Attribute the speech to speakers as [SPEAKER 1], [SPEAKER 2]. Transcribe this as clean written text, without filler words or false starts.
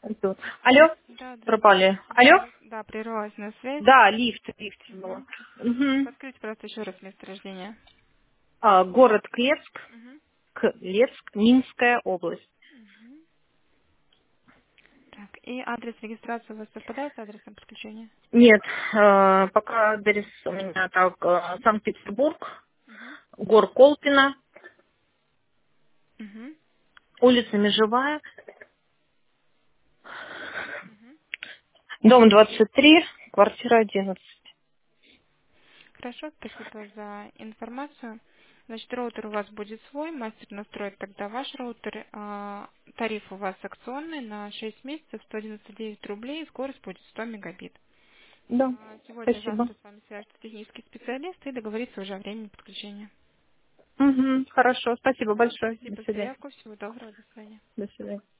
[SPEAKER 1] Тут. Алло,
[SPEAKER 2] Да,
[SPEAKER 1] пропали. Алло?
[SPEAKER 2] да, да, прервалась на связь.
[SPEAKER 1] Да, лифт было.
[SPEAKER 2] Мгм.
[SPEAKER 1] Мгм.
[SPEAKER 2] Подскажите, пожалуйста, еще раз место рождения.
[SPEAKER 1] Город Клецк,
[SPEAKER 2] Мгм.
[SPEAKER 1] Минская область.
[SPEAKER 2] Так, и адрес регистрации у вас совпадает с адресом подключения?
[SPEAKER 1] Нет, пока адрес у меня так, Санкт-Петербург,
[SPEAKER 2] Мгм.
[SPEAKER 1] Гор Колпино,
[SPEAKER 2] Мгм.
[SPEAKER 1] улица Межевая,
[SPEAKER 2] Мгм.
[SPEAKER 1] дом 23, квартира 11.
[SPEAKER 2] Хорошо, спасибо за информацию. Значит, роутер у вас будет свой, мастер настроит тогда ваш роутер. Тариф у вас акционный на 6 месяцев, 199 рублей, скорость будет 100 мегабит.
[SPEAKER 1] Да, спасибо.
[SPEAKER 2] Сегодня-завтра с вами свяжется технический специалист и договорится уже о времени подключения.
[SPEAKER 1] Угу, хорошо, спасибо большое. До
[SPEAKER 2] Спасибо за
[SPEAKER 1] свидания.
[SPEAKER 2] заявку, всего доброго, до свидания.
[SPEAKER 1] До свидания.